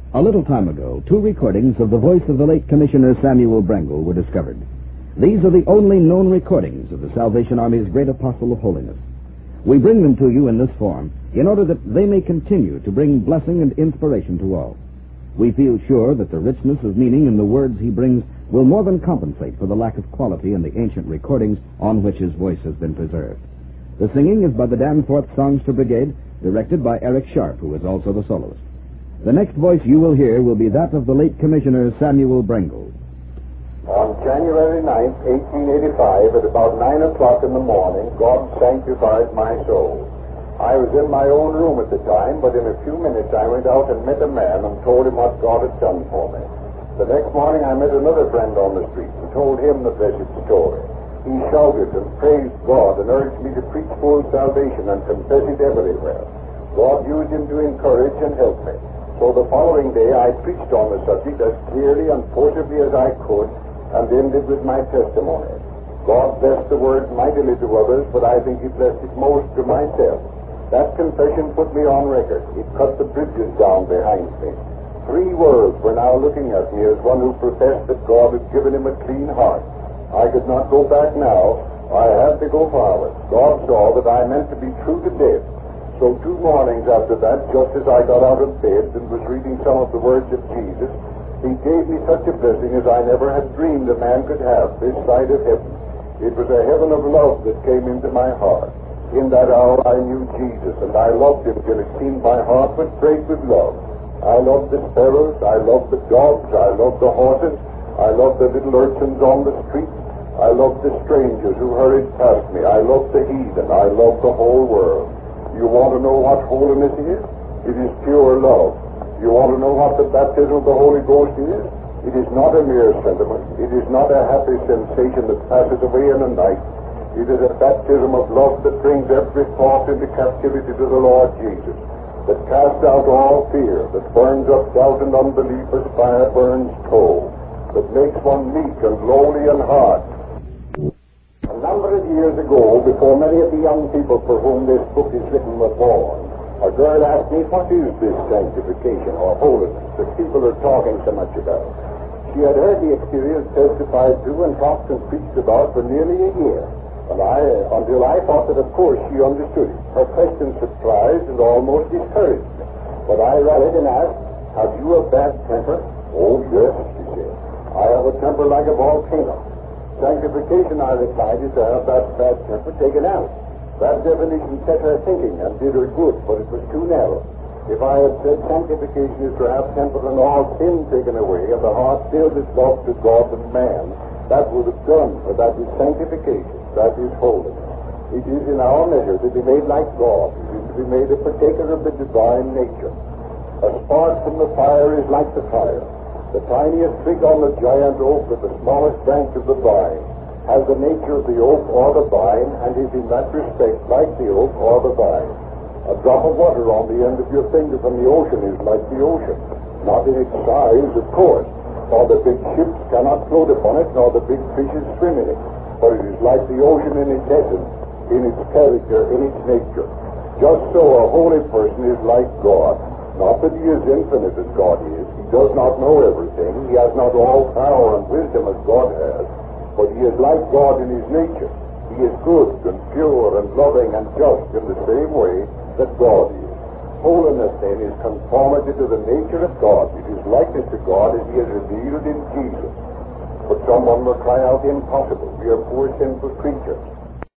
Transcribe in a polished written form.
A little time ago, 2 recordings of the voice of the late Commissioner Samuel Brengle were discovered. These are the only known recordings of the Salvation Army's great apostle of holiness. We bring them to you in this form in order that they may continue to bring blessing and inspiration to all. We feel sure that the richness of meaning in the words he brings will more than compensate for the lack of quality in the ancient recordings on which his voice has been preserved. The singing is by the Danforth Songster Brigade, directed by Eric Sharp, who is also the soloist. The next voice you will hear will be that of the late Commissioner Samuel Brengle. On January 9th, 1885, at about 9 o'clock in the morning, God sanctified my soul. I was in my own room at the time, but in a few minutes I went out and met a man and told him what God had done for me. The next morning I met another friend on the street and told him the blessed story. He shouted and praised God and urged me to preach full salvation and confess it everywhere. God used him to encourage and help me. So the following day I preached on the subject as clearly and forcibly as I could and ended with my testimony. God blessed the word mightily to others, but I think he blessed it most to myself. That confession put me on record. It cut the bridges down behind me. 3 worlds were now looking at me as one who professed that God had given him a clean heart. I could not go back now. I had to go forward. God saw that I meant to be true to death. So 2 mornings after that, just as I got out of bed and was reading some of the words of Jesus, he gave me such a blessing as I never had dreamed a man could have this side of heaven. It was a heaven of love that came into my heart. In that hour I knew Jesus, and I loved him till it seemed my heart would break with love. I loved the sparrows, I loved the dogs, I loved the horses, I loved the little urchins on the street, I loved the strangers who hurried past me, I loved the heathen, I loved the whole world. You want to know what holiness is? It is pure love. You want to know what the baptism of the Holy Ghost is? It is not a mere sentiment. It is not a happy sensation that passes away in a night. It is a baptism of love that brings every thought into captivity to the Lord Jesus, that casts out all fear, that burns up doubt and unbelief as fire burns coal, that makes one meek and lowly in heart. A number of years ago, before many of the young people for whom this book is written were born, a girl asked me, what is this sanctification or holiness that people are talking so much about? She had heard the experience testified to and talked and preached about for nearly a year, and until I thought that of course she understood it. Her question surprised and almost discouraged me. But I rallied and asked, have you a bad temper? Oh yes, she said. I have a temper like a volcano. Sanctification, I replied, is to have that bad temper taken out. That definition set her thinking and did her good, but it was too narrow. If I had said sanctification is to have temper and all sin taken away and the heart filled with love to God and man, that would have done, for that is sanctification, that is holiness. It is in our measure to be made like God. It is to be made a partaker of the divine nature. A spark from the fire is like the fire. The tiniest twig on the giant oak with the smallest branch of the vine has the nature of the oak or the vine and is in that respect like the oak or the vine. A drop of water on the end of your finger from the ocean is like the ocean, not in its size, of course, for the big ships cannot float upon it, nor the big fishes swim in it, but it is like the ocean in its essence, in its character, in its nature. Just so a holy person is like God. Not that he is infinite as God is. He does not know everything. He has not all power and wisdom as God has. But he is like God in his nature. He is good and pure and loving and just in the same way that God is. Holiness, then, is conformity to the nature of God. It is likeness to God as he is revealed in Jesus. But someone will cry out, impossible. We are poor sinful creatures.